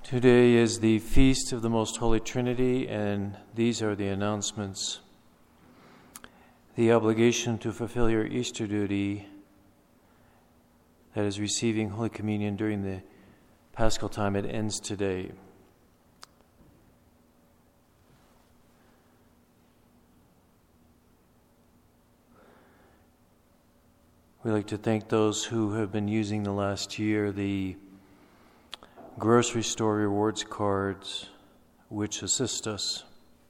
Today is the Feast of the Most Holy Trinity, and these are the announcements. The obligation to fulfill your Easter duty, that is receiving Holy Communion during the Paschal time, it ends today. We'd like to thank those who have been using the last year the grocery store rewards cards, which assist us.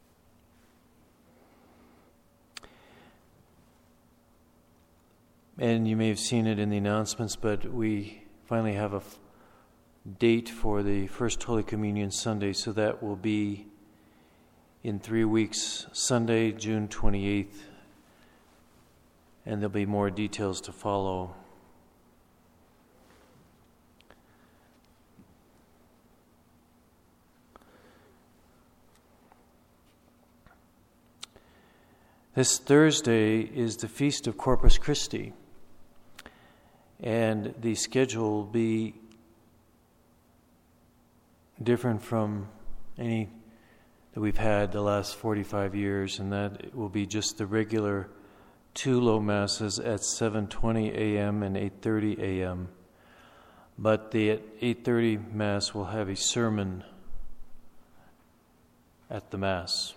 And you may have seen it in the announcements, but we finally have a date for the First Holy Communion Sunday, so that will be in 3 weeks, Sunday, June 28th, and there'll be more details to follow. This Thursday is the Feast of Corpus Christi, and the schedule will be different from any that we've had the last 45 years, and that it will be just the regular 2 low masses at 7:20 a.m. and 8:30 a.m. But the 8:30 Mass will have a sermon at the Mass.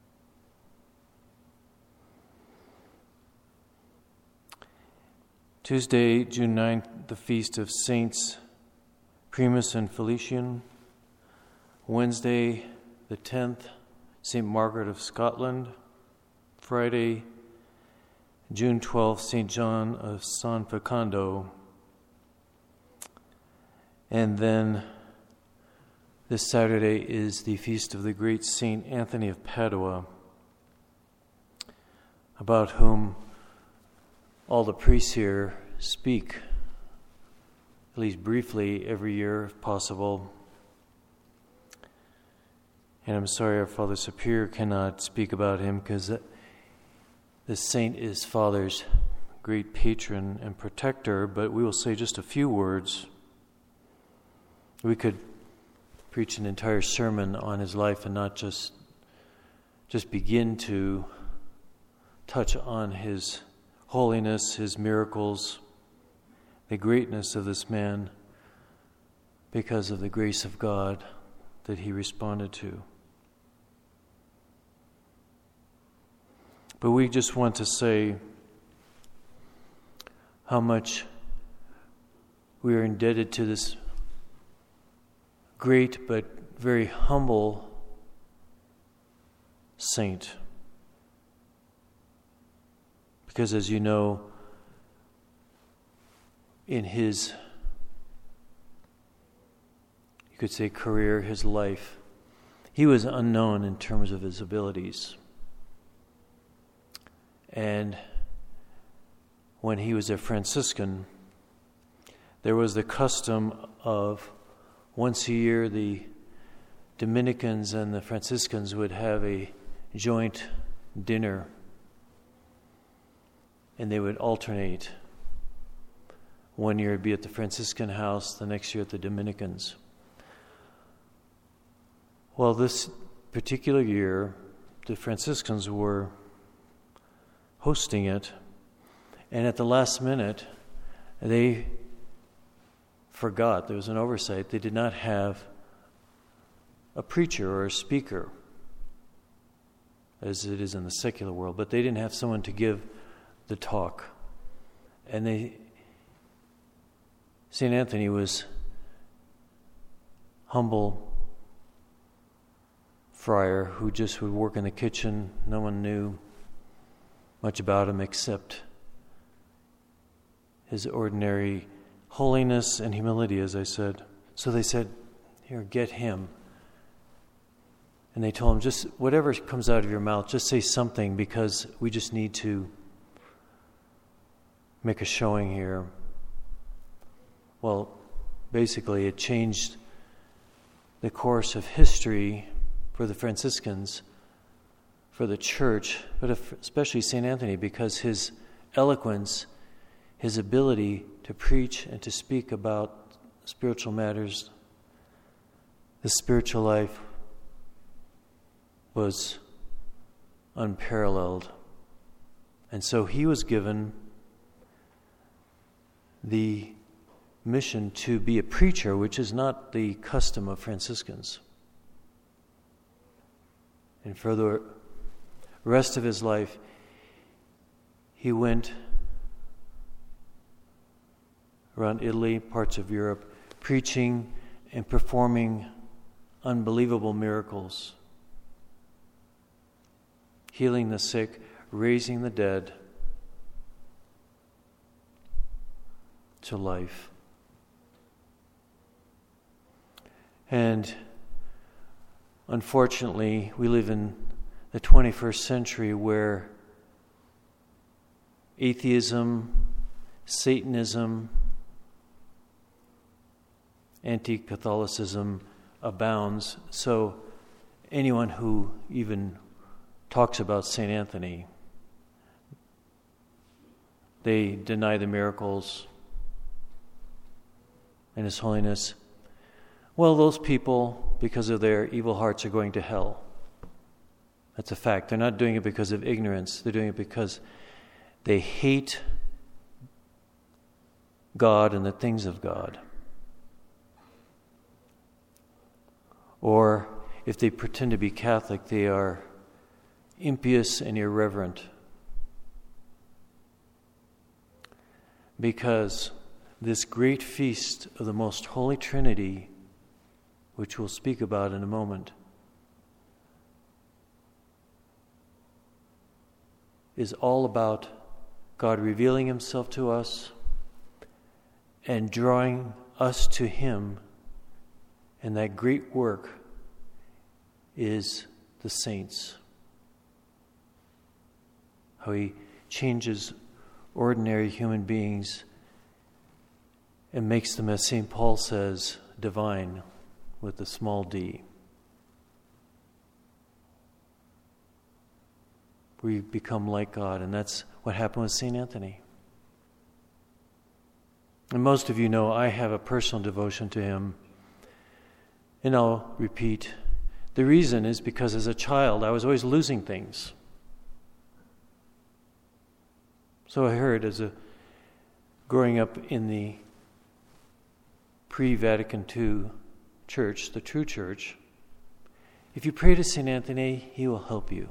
Tuesday, June 9th, the Feast of Saints Primus and Felician. Wednesday, the 10th, St. Margaret of Scotland. Friday, June 12th, St. John of San Fecando. And then this Saturday is the Feast of the great St. Anthony of Padua, about whom all the priests here speak, at least briefly, every year if possible. And I'm sorry our Father Superior cannot speak about him, because the saint is Father's great patron and protector, but we will say just a few words. We could preach an entire sermon on his life and not just begin to touch on his holiness, his miracles, the greatness of this man because of the grace of God that he responded to. But we just want to say how much we are indebted to this great but very humble saint. Because as you know, in his, you could say, career, his life, he was unknown in terms of his abilities. And when he was a Franciscan, there was the custom of once a year the Dominicans and the Franciscans would have a joint dinner, and they would alternate. One year it'd be at the Franciscan house, the next year at the Dominicans. Well, this particular year, the Franciscans were hosting it, and at the last minute, they forgot. There was an oversight. They did not have a preacher or a speaker, as it is in the secular world, but they didn't have someone to give the talk. And St. Anthony was humble friar who just would work in the kitchen. No one knew much about him except his ordinary holiness and humility, as I said. So they said, "Here, get him." And they told him, just whatever comes out of your mouth, just say something, because we just need to make a showing here. Well, basically it changed the course of history for the Franciscans, for the church, but especially St. Anthony, because his eloquence, his ability to preach and to speak about spiritual matters the spiritual life was unparalleled. And so he was given the mission to be a preacher, which is not the custom of Franciscans. And for the rest of his life, he went around Italy, parts of Europe, preaching and performing unbelievable miracles, healing the sick, raising the dead to life. And unfortunately, we live in the 21st century where atheism, Satanism, anti-Catholicism abounds. So anyone who even talks about St. Anthony, they deny the miracles and His Holiness. Well, those people, because of their evil hearts, are going to hell. That's a fact. They're not doing it because of ignorance. They're doing it because they hate God and the things of God. Or if they pretend to be Catholic, they are impious and irreverent. Because this great feast of the Most Holy Trinity, which we'll speak about in a moment, is all about God revealing Himself to us and drawing us to Him. And that great work is the saints. How He changes ordinary human beings and makes them, as St. Paul says, divine with a small d. We become like God, and that's what happened with St. Anthony. And most of you know I have a personal devotion to him. And I'll repeat, the reason is because as a child I was always losing things. So I heard growing up in the pre-Vatican II church, the true church, if you pray to St. Anthony, he will help you.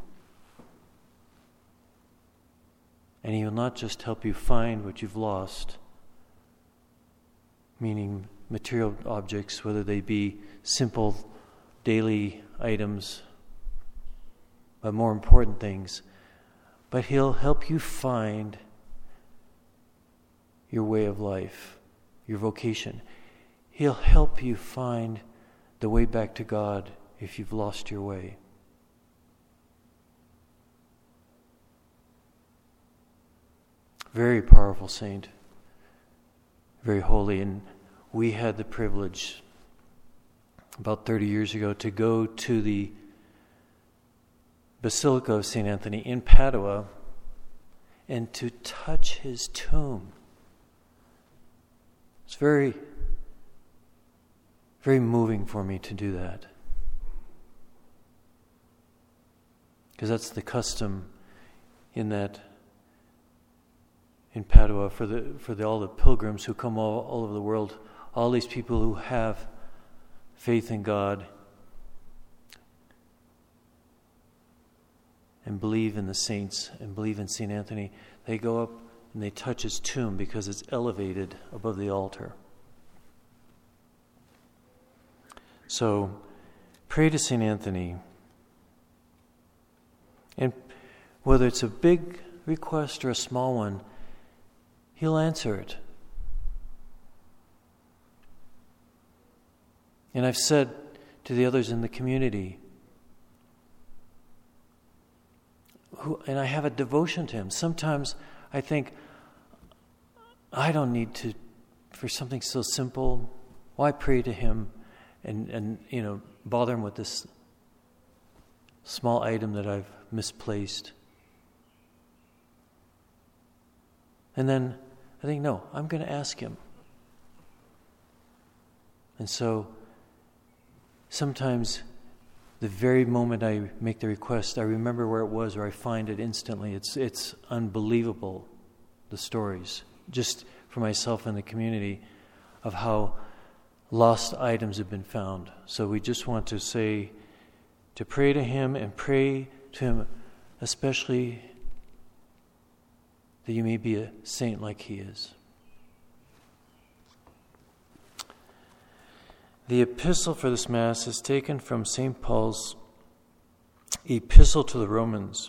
And he will not just help you find what you've lost, meaning material objects, whether they be simple daily items, but more important things, but he'll help you find your way of life, your vocation. He'll help you find the way back to God if you've lost your way. Very powerful saint, very holy, and we had the privilege about 30 years ago to go to the Basilica of St. Anthony in Padua and to touch his tomb. It's very, very moving for me to do that. Because that's the custom in Padua for all the pilgrims who come all over the world, all these people who have faith in God and believe in the saints and believe in St. Anthony, they go up and they touch his tomb because it's elevated above the altar. So pray to St. Anthony. And whether it's a big request or a small one, he'll answer it. And I've said to the others in the community, and I have a devotion to him. Sometimes I think, I don't need to, for something so simple, why pray to him and bother him with this small item that I've misplaced? And then I think, no, I'm going to ask him. And so sometimes the very moment I make the request, I remember where it was, or I find it instantly. It's unbelievable, the stories, just for myself and the community, of how lost items have been found. So we just want to say, to pray to him, and pray to him especially that you may be a saint like he is. The epistle for this Mass is taken from St. Paul's epistle to the Romans.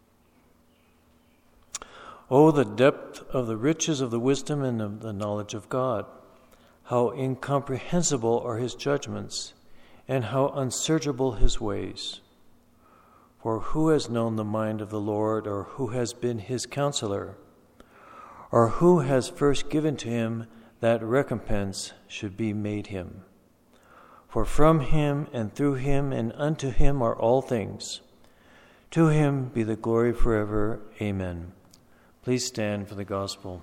Oh, the depth of the riches of the wisdom and of the knowledge of God! How incomprehensible are his judgments, and how unsearchable his ways! For who has known the mind of the Lord, or who has been his counselor? Or who has first given to him that recompense should be made him? For from him, and through him, and unto him are all things. To him be the glory forever. Amen. Please stand for the Gospel.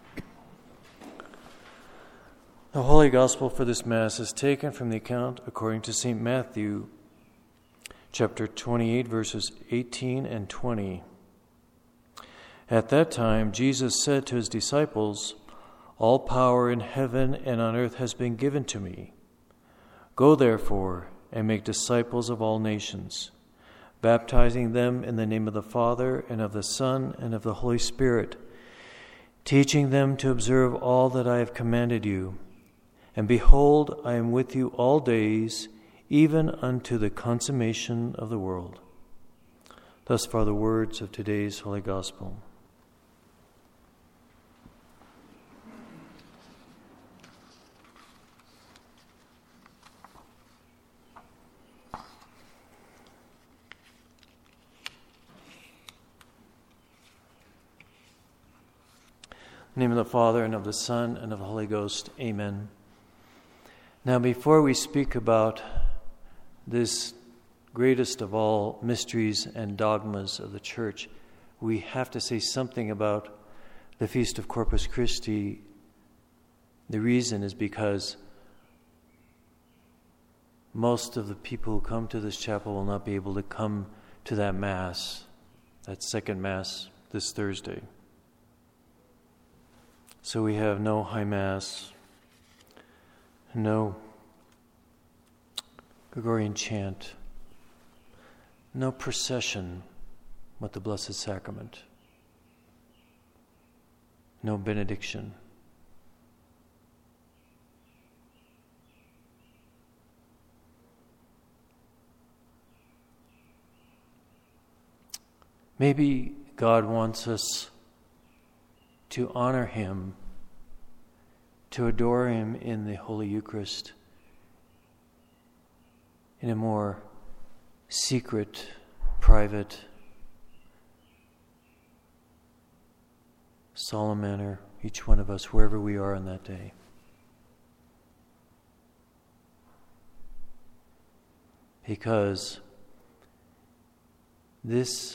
The Holy Gospel for this Mass is taken from the account according to St. Matthew, chapter 28, verses 18 and 20. At that time, Jesus said to his disciples, "All power in heaven and on earth has been given to me. Go, therefore, and make disciples of all nations, baptizing them in the name of the Father, and of the Son, and of the Holy Spirit, teaching them to observe all that I have commanded you. And behold, I am with you all days, even unto the consummation of the world." Thus far the words of today's Holy Gospel. In the name of the Father, and of the Son, and of the Holy Ghost. Amen. Now, before we speak about this greatest of all mysteries and dogmas of the Church, we have to say something about the Feast of Corpus Christi. The reason is because most of the people who come to this chapel will not be able to come to that Mass, that second Mass, this Thursday. So we have no High Mass, no Gregorian chant, no procession with the Blessed Sacrament, no benediction. Maybe God wants us to honor him, to adore him in the Holy Eucharist in a more secret, private, solemn manner, each one of us, wherever we are on that day. Because this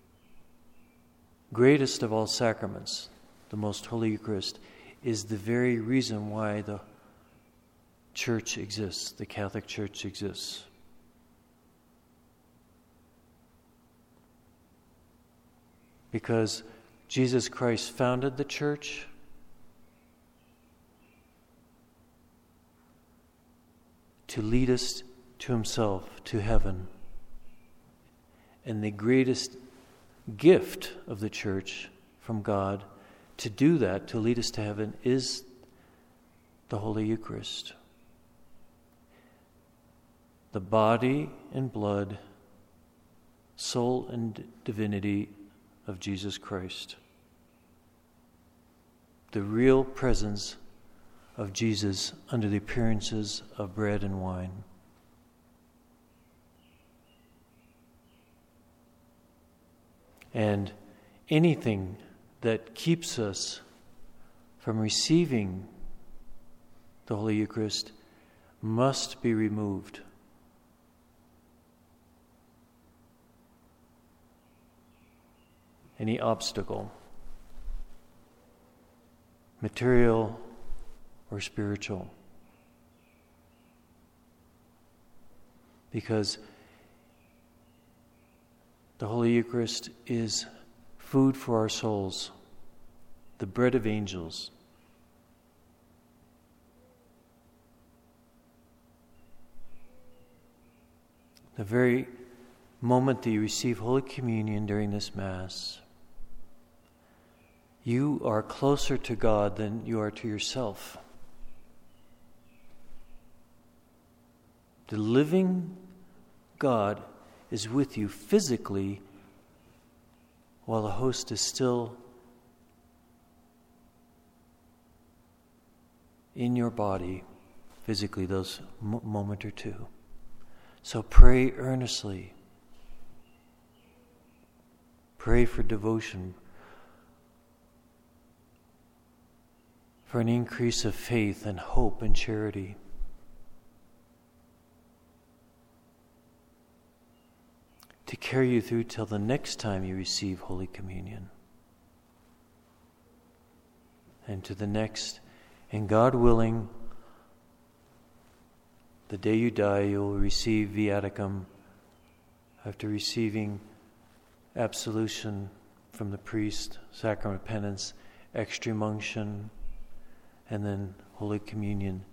greatest of all sacraments, the Most Holy Eucharist, is the very reason why the Church exists, the Catholic Church exists. Because Jesus Christ founded the Church to lead us to himself, to heaven. And the greatest gift of the Church from God to do that, to lead us to heaven, is the Holy Eucharist. The body and blood, soul and divinity of Jesus Christ. The real presence of Jesus under the appearances of bread and wine. And anything that keeps us from receiving the Holy Eucharist must be removed. Any obstacle, material or spiritual. because the Holy Eucharist is food for our souls, the bread of angels. The very moment that you receive Holy Communion during this Mass, you are closer to God than you are to yourself. The living God is with you physically while the host is still in your body, physically, those moment or two. So pray earnestly. Pray for devotion, for an increase of faith and hope and charity. To carry you through till the next time you receive Holy Communion. And to the next, and God willing, the day you die, you'll receive viaticum after receiving absolution from the priest, sacrament of penance, extreme unction, and then Holy Communion.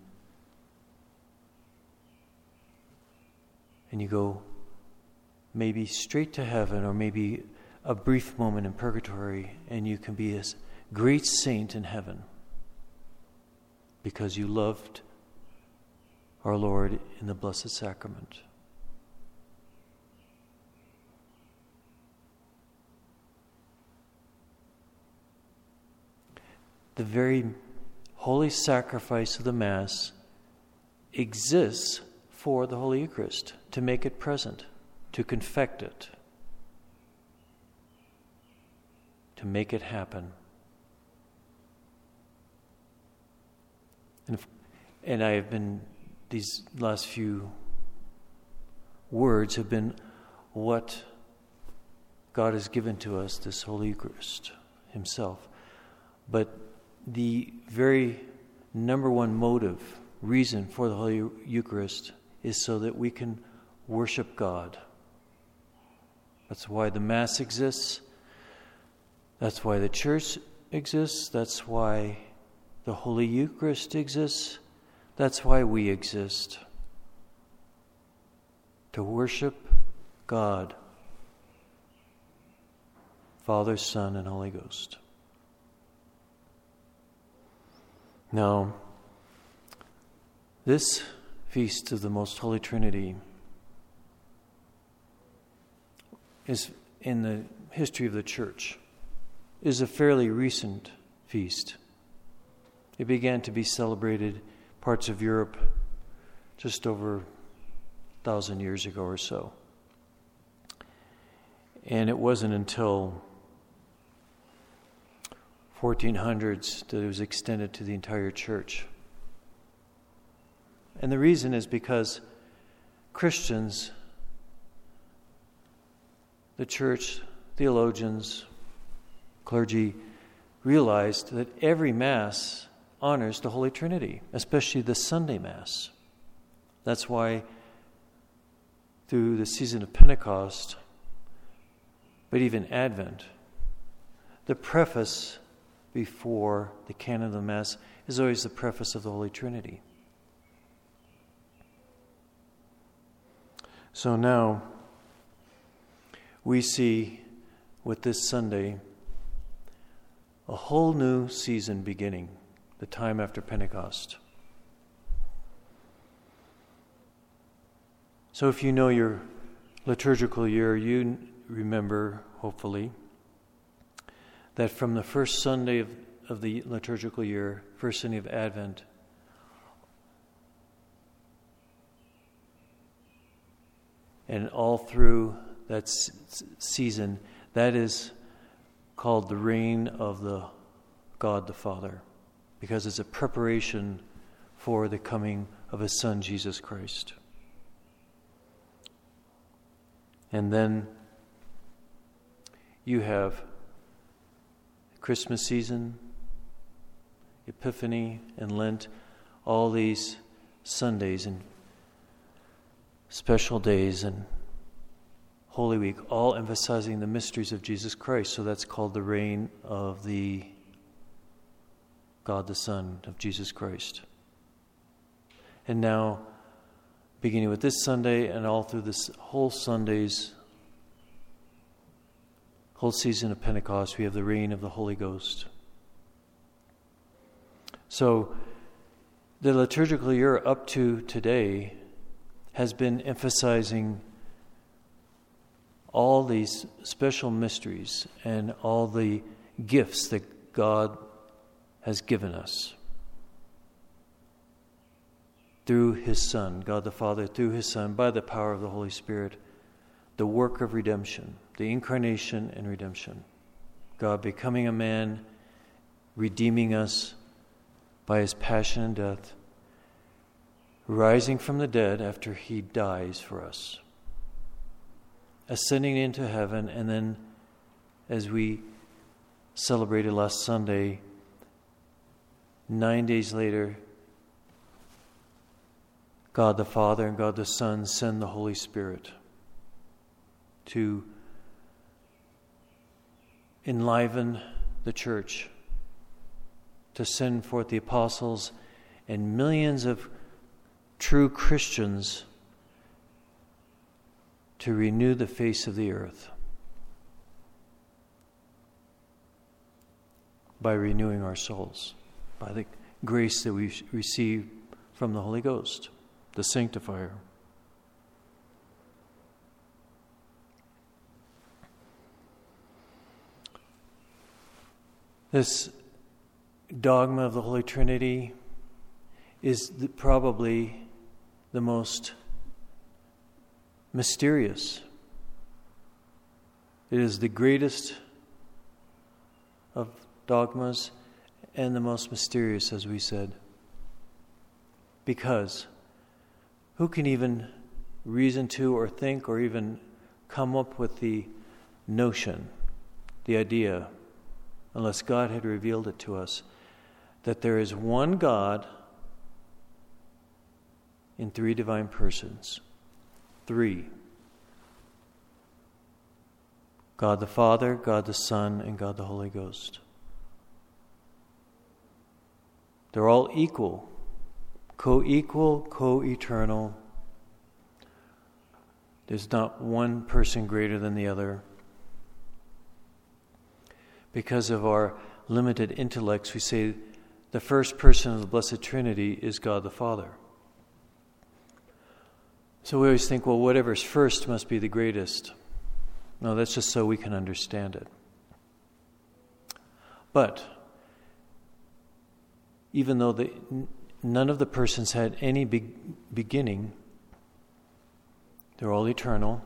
And you go maybe straight to heaven, or maybe a brief moment in purgatory, and you can be a great saint in heaven because you loved our Lord in the Blessed Sacrament. The very holy sacrifice of the Mass exists for the Holy Eucharist, to make it present, to confect it, to make it happen. And I have been, these last few words have been what God has given to us, this Holy Eucharist Himself. But the very number one motive, reason for the Holy Eucharist is so that we can worship God. That's why the Mass exists. That's why the Church exists. That's why the Holy Eucharist exists. That's why we exist. To worship God, Father, Son, and Holy Ghost. Now, this feast of the Most Holy Trinity is, in the history of the Church, is a fairly recent feast. It began to be celebrated parts of Europe just over 1,000 years ago or so. And it wasn't until 1400s that it was extended to the entire Church. And the reason is because Christians, the Church, theologians, clergy, realized that every Mass honors the Holy Trinity, especially the Sunday Mass. That's why through the season of Pentecost, but even Advent, the preface before the canon of the Mass is always the preface of the Holy Trinity. So now we see with this Sunday a whole new season beginning, the time after Pentecost. So if you know your liturgical year, you remember, hopefully, that from the first Sunday of the liturgical year, first Sunday of Advent, and all through that season, that is called the reign of the God the Father, because it's a preparation for the coming of His Son, Jesus Christ. And then you have Christmas season, Epiphany, and Lent, all these Sundays. And special days and Holy Week, all emphasizing the mysteries of Jesus Christ. So that's called the reign of the God the Son, of Jesus Christ. And now, beginning with this Sunday and all through this whole Sundays, whole season of Pentecost, we have the reign of the Holy Ghost. So, the liturgical year up to today has been emphasizing all these special mysteries and all the gifts that God has given us through His Son, God the Father, through His Son, by the power of the Holy Spirit, the work of redemption, the incarnation and redemption. God becoming a man, redeeming us by His passion and death, rising from the dead after He dies for us, ascending into heaven, and then, as we celebrated last Sunday, 9 days later, God the Father and God the Son send the Holy Spirit to enliven the church, to send forth the apostles and millions of true Christians to renew the face of the earth by renewing our souls, by the grace that we receive from the Holy Ghost, the Sanctifier. This dogma of the Holy Trinity is probably the most mysterious. It is the greatest of dogmas and the most mysterious, as we said. Because who can even reason to or think or even come up with the notion, the idea, unless God had revealed it to us, that there is one God in three divine persons. Three. God the Father, God the Son, and God the Holy Ghost. They're all equal, co-eternal. There's not one person greater than the other. Because of our limited intellects, we say the first person of the Blessed Trinity is God the Father. So we always think, well, whatever's first must be the greatest. No, that's just so we can understand it. But even though none of the persons had any beginning, they're all eternal.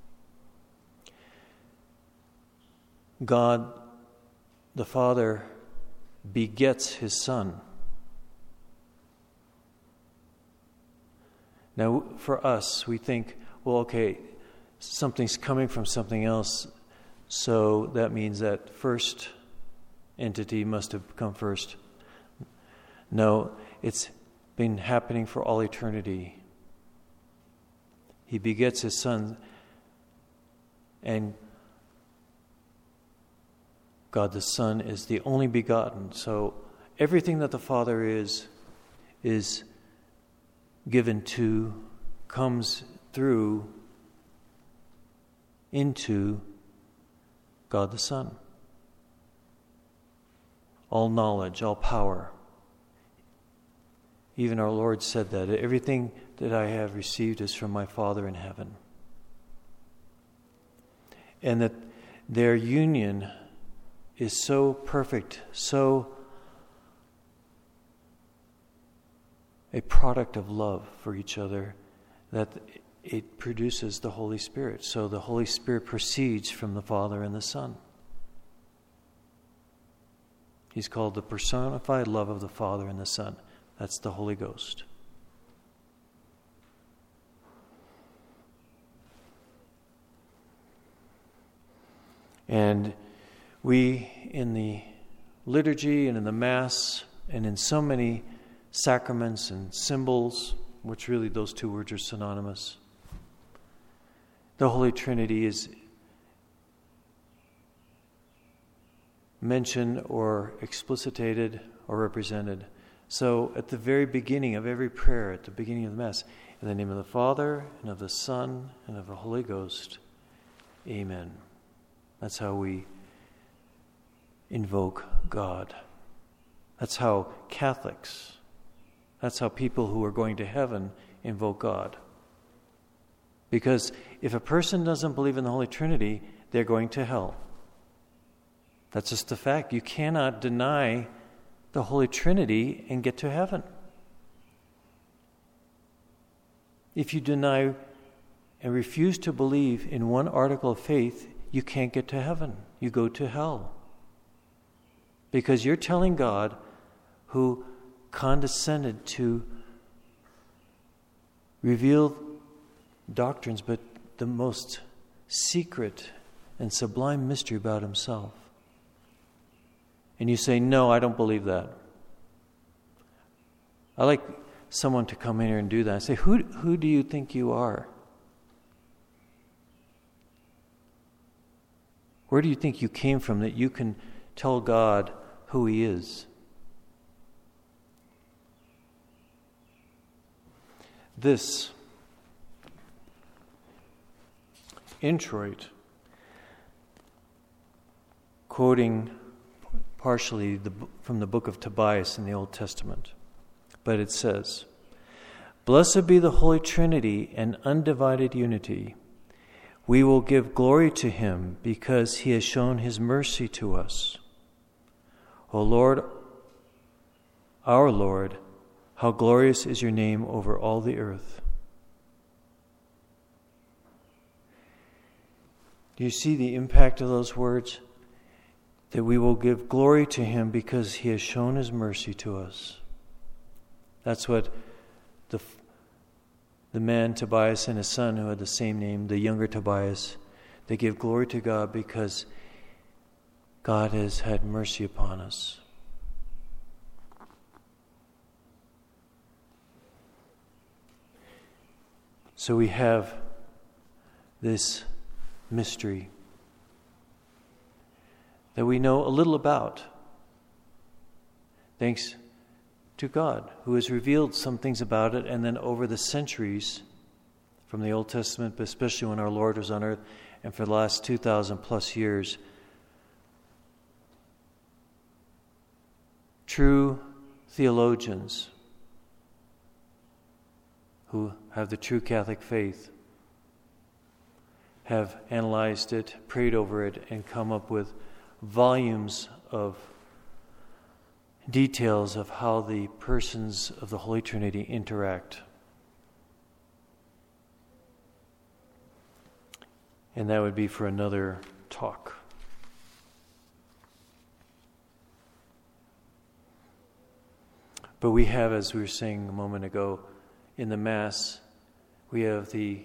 God the Father begets His Son. Now, for us, we think, well, okay, something's coming from something else, so that means that first entity must have come first. No, it's been happening for all eternity. He begets His Son, and God the Son is the only begotten. So everything that the Father is given to, comes through, into God the Son. All knowledge, all power. Even our Lord said that everything that I have received is from my Father in heaven. And that their union is so perfect, so a product of love for each other, that it produces the Holy Spirit. So the Holy Spirit proceeds from the Father and the Son. He's called the personified love of the Father and the Son. That's the Holy Ghost. And we, in the liturgy and in the Mass and in so many sacraments and symbols, which really those two words are synonymous, the Holy Trinity is mentioned or explicitated or represented. So at the very beginning of every prayer, at the beginning of the Mass, in the name of the Father, and of the Son, and of the Holy Ghost, Amen. That's how we invoke God. That's how Catholics, that's how people who are going to heaven invoke God. Because if a person doesn't believe in the Holy Trinity, they're going to hell. That's just a fact. You cannot deny the Holy Trinity and get to heaven. If you deny and refuse to believe in one article of faith, you can't get to heaven. You go to hell. Because you're telling God, who condescended to reveal doctrines, but the most secret and sublime mystery about himself. And you say, no, I don't believe that. I like someone to come in here and do that. I say, who do you think you are? Where do you think you came from that you can tell God who He is? This introit, quoting partially from the book of Tobias in the Old Testament, but it says, "Blessed be the Holy Trinity and undivided unity. We will give glory to Him because He has shown His mercy to us. O Lord, our Lord, how glorious is your name over all the earth." Do you see the impact of those words? That we will give glory to Him because He has shown His mercy to us. That's what the man Tobias and his son, who had the same name, the younger Tobias, they give glory to God because God has had mercy upon us. So we have this mystery that we know a little about, thanks to God, who has revealed some things about it, and then over the centuries, from the Old Testament, but especially when our Lord was on earth, and for the last 2,000 plus years, true theologians who have the true Catholic faith have analyzed it, prayed over it, and come up with volumes of details of how the persons of the Holy Trinity interact. And that would be for another talk. But we have, as we were saying a moment ago, in the Mass, we have the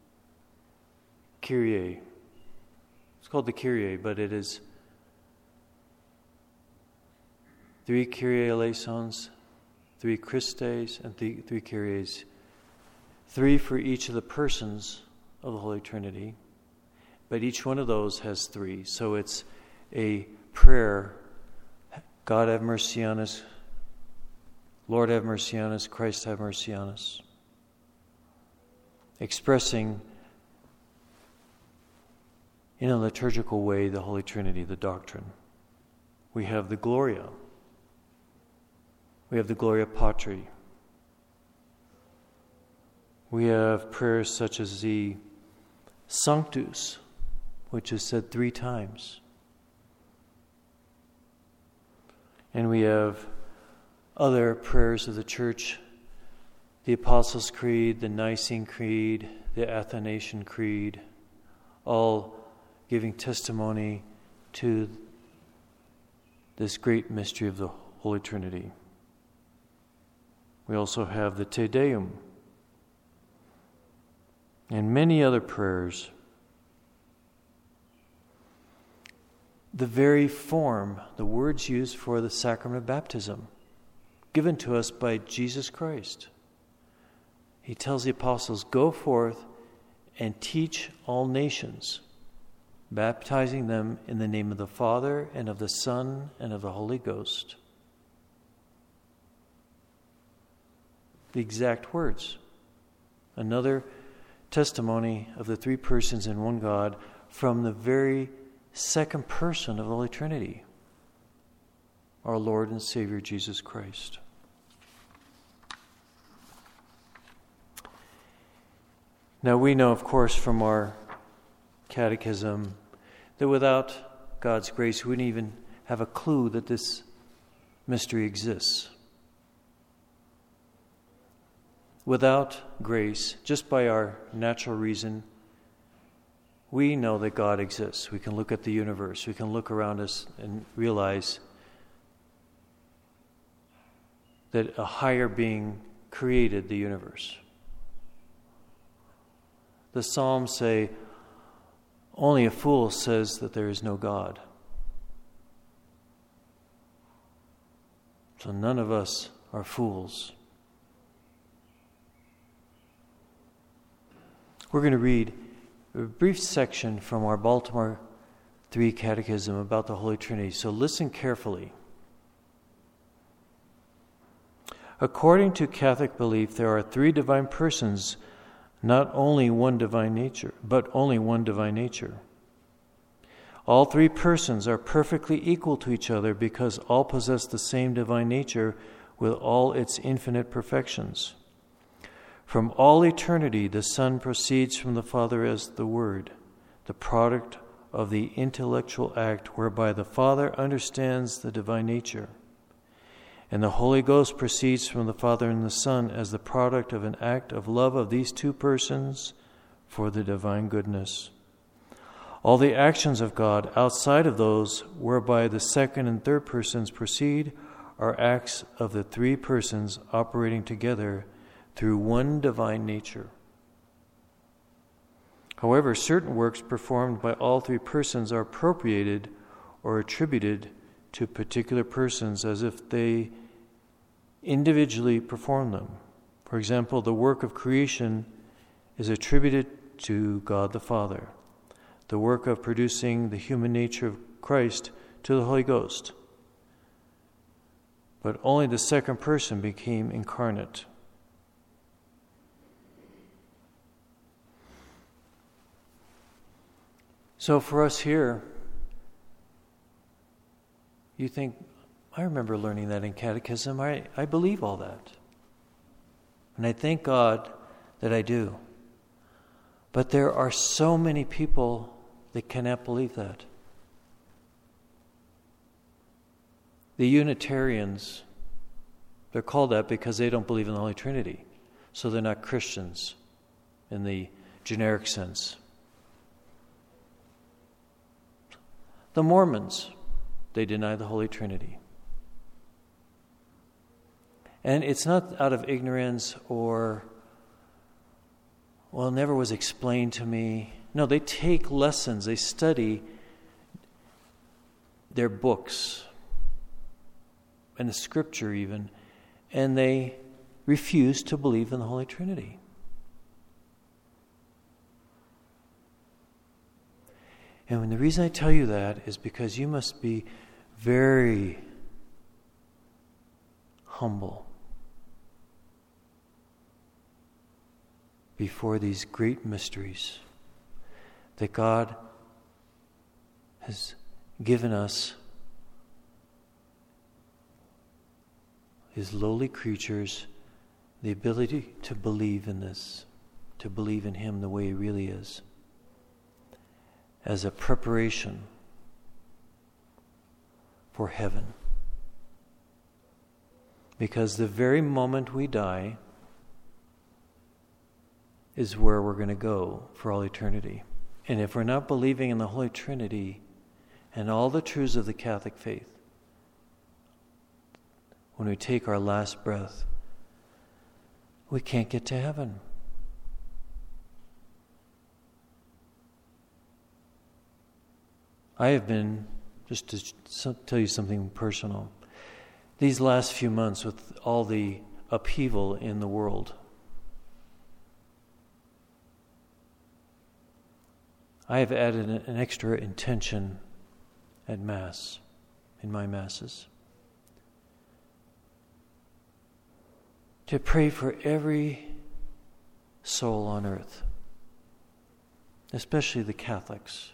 Kyrie. It's called the Kyrie, but it is 3 Kyrie eleisons, 3 Christes, and 3 Kyries. 3 for each of the persons of the Holy Trinity. But each one of those has 3. So it's a prayer. God have mercy on us. Lord have mercy on us. Christ have mercy on us. Expressing in a liturgical way the Holy Trinity, the doctrine. We have the Gloria. We have the Gloria Patri. We have prayers such as the Sanctus, which is said 3 times. And we have other prayers of the Church, the Apostles' Creed, the Nicene Creed, the Athanasian Creed, all giving testimony to this great mystery of the Holy Trinity. We also have the Te Deum and many other prayers. The very form, the words used for the sacrament of baptism, given to us by Jesus Christ. He tells the apostles, "Go forth and teach all nations, baptizing them in the name of the Father and of the Son and of the Holy Ghost. The exact words. Another testimony of the three persons in one God from the very second person of the Holy Trinity, our Lord and Savior Jesus Christ. Now we know, of course, from our catechism that without God's grace we wouldn't even have a clue that this mystery exists. Without grace, just by our natural reason, we know that God exists. We can look at the universe. We can look around us and realize that a higher being created the universe. The Psalms say, only a fool says that there is no God. So none of us are fools. We're going to read a brief section from our Baltimore 3 Catechism about the Holy Trinity. So listen carefully. According to Catholic belief, there are three divine persons, not only one divine nature, but only one divine nature. All three persons are perfectly equal to each other because all possess the same divine nature with all its infinite perfections. From all eternity, the Son proceeds from the Father as the Word, the product of the intellectual act whereby the Father understands the divine nature. And the Holy Ghost proceeds from the Father and the Son as the product of an act of love of these two persons for the divine goodness. All the actions of God outside of those whereby the second and third persons proceed are acts of the three persons operating together through one divine nature. However, certain works performed by all three persons are appropriated or attributed to particular persons as if they individually perform them. For example, the work of creation is attributed to God the Father, the work of producing the human nature of Christ to the Holy Ghost. But only the second person became incarnate. So for us here, you think, I remember learning that in catechism. I believe all that. And I thank God that I do. But there are so many people that cannot believe that. The Unitarians, they're called that because they don't believe in the Holy Trinity. So they're not Christians in the generic sense. The Mormons, they deny the Holy Trinity. And it's not out of ignorance or, well, it never was explained to me. No, they take lessons, they study their books and the Scripture even, and they refuse to believe in the Holy Trinity. And the reason I tell you that is because you must be very humble before these great mysteries that God has given us, His lowly creatures, the ability to believe in this, to believe in Him the way He really is, as a preparation for heaven. Because the very moment we die is where we're going to go for all eternity. And if we're not believing in the Holy Trinity and all the truths of the Catholic faith, when we take our last breath, we can't get to heaven. I have been, just to tell you something personal, these last few months with all the upheaval in the world, I have added an extra intention at Mass, in my Masses, to pray for every soul on earth, especially the Catholics,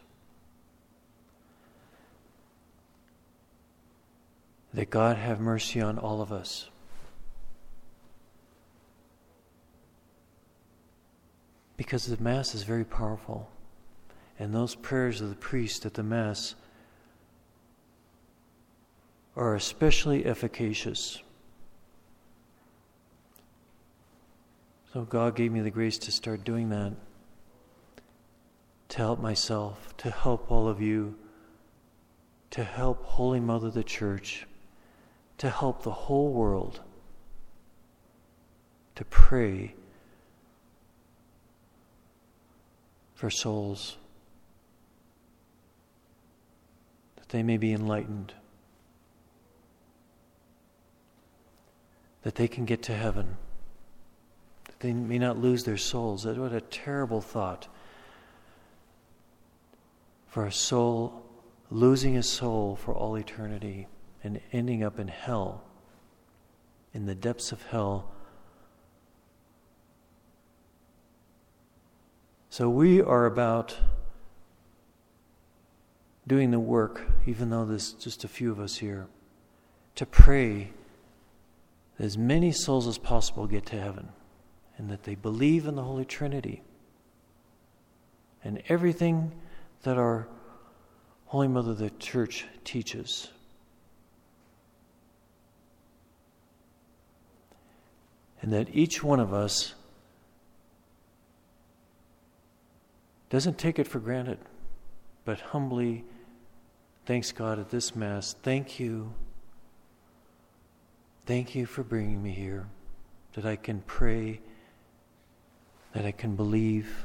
that God have mercy on all of us. Because the Mass is very powerful, and those prayers of the priest at the Mass are especially efficacious. So God gave me the grace to start doing that, to help myself, to help all of you, to help Holy Mother the Church, to help the whole world, to pray for souls, that they may be enlightened, that they can get to heaven, that they may not lose their souls. What a terrible thought, for a soul, losing a soul for all eternity and ending up in hell, in the depths of hell. So we are about doing the work, even though there's just a few of us here, to pray that as many souls as possible get to heaven, and that they believe in the Holy Trinity and everything that our Holy Mother the Church teaches. And that each one of us doesn't take it for granted, but humbly thanks God at this Mass. Thank you. Thank you for bringing me here, that I can pray, that I can believe.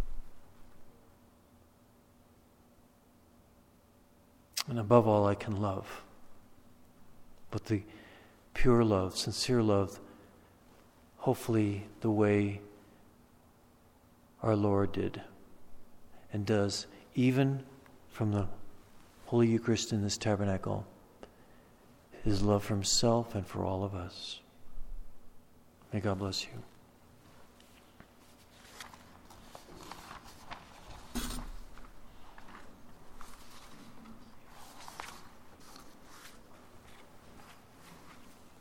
And above all, I can love. But the pure love, sincere love, hopefully the way our Lord did and does, even from the Holy Eucharist in this tabernacle, his love for himself and for all of us. May God bless you.